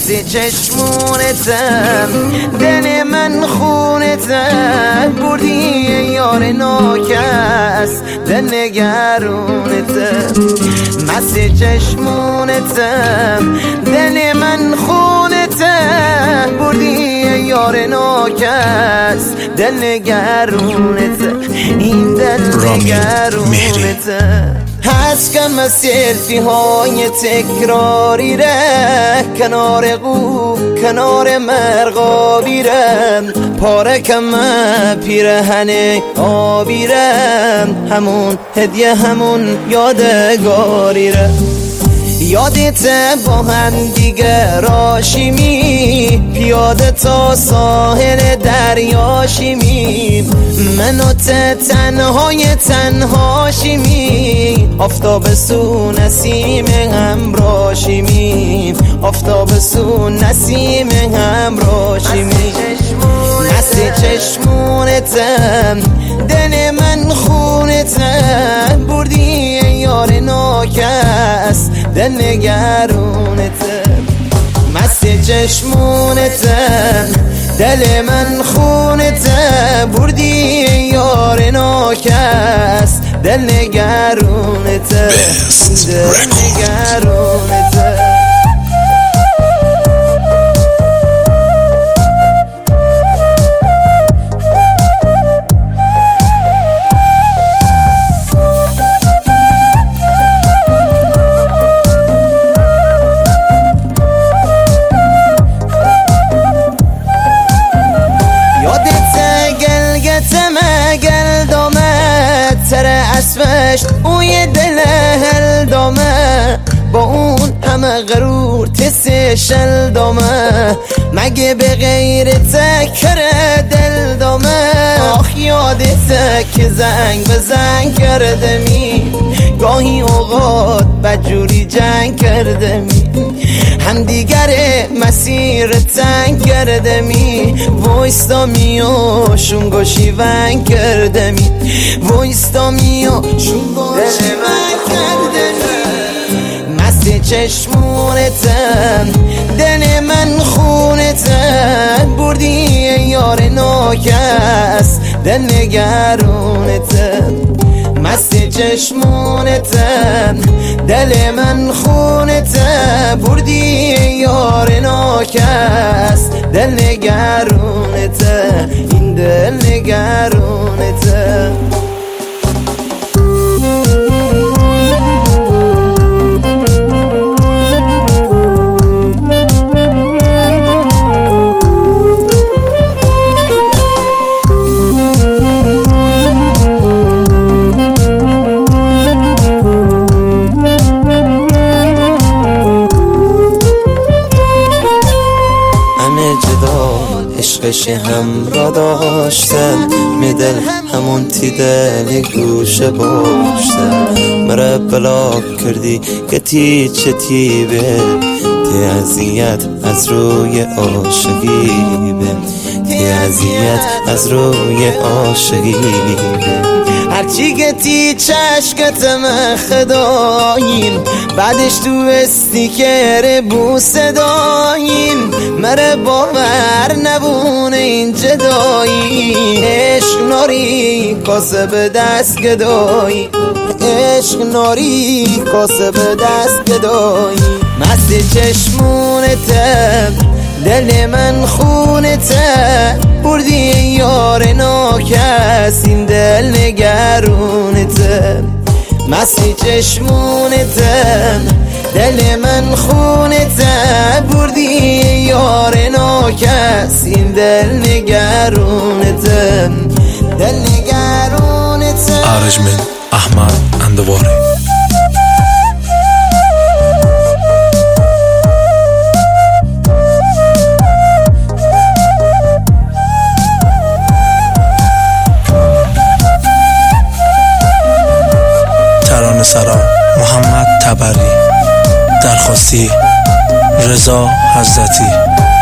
مست چشمونتم، دل من خونتم، بردی یار ناکس دل نگرونتم. مست چشمونتم، دل من خونتم، بردی یار ناکس دل نگرونتم. این دل نگرونتم. هست کم از سلفی های تکراری ره، کنار قو کنار مرغابی رم، پاره کم پیرهن آبی رم، همون هدیه همون یادگاری رم. یادت با هم دیگه راشیمی، پیاده تا ساحل دریاشیمی، من و تنهای تنهاشیمی، آفتاب سو نسیم همراشیمی، آفتاب سو نسیم همراشیمی. مست چشمونتم، دل من خونتم، بردی یار ناکس دل نگرونتم. مست چشمونتم، دل من خونتم، بردی یار ناکس دل نگرونتم. دل نگرونتم. سر اسمش اوی دل هل دامه، با اون همه غرور تسش دامه، مگه به غیر تکر دل دامه. آخ یادت که زنگ به زنگ کردمی، گاهی اوقات بدجوری جنگ کردمی، هم دیگر مسیر تنگ کردمی، وایستامی و شونگو شیون کردمی، وایستامی و شونگو شیون کردمی. مست چشمونتم، دل من خونتم، بردی یار ناکس دل نگرونتم. مست چشمونتم، دل من خونتم، بردی یار ناکس دل نگرونتم. این دل نگرونتم. عشقش هم را داشتم، میدل همون تی دل گوشه باشتم، مرا بلاک کردی که تی چه تی به تی اذیت از روی عاشقی به تی اذیت از روی عاشقی به. هرچی گتی چشکتم خداین، بعدش تو استیکر بوسه داین، مره باور نبونه این جدایی، عشق ناری کاسه به دست گدایی، عشق ناری کاسه به دست گدایی. مست چشمونتم، دل من خونتم، بردی یار ناکس این دل نگرونتم. مست چشمونتم، دل من خونتم، بردی یار ناکس این دل نگرونتم. دل نگرونتم. ارجمند احمد اندواری. ترانه‌سرا محمد تبری، درخواستی رضا حضرتی.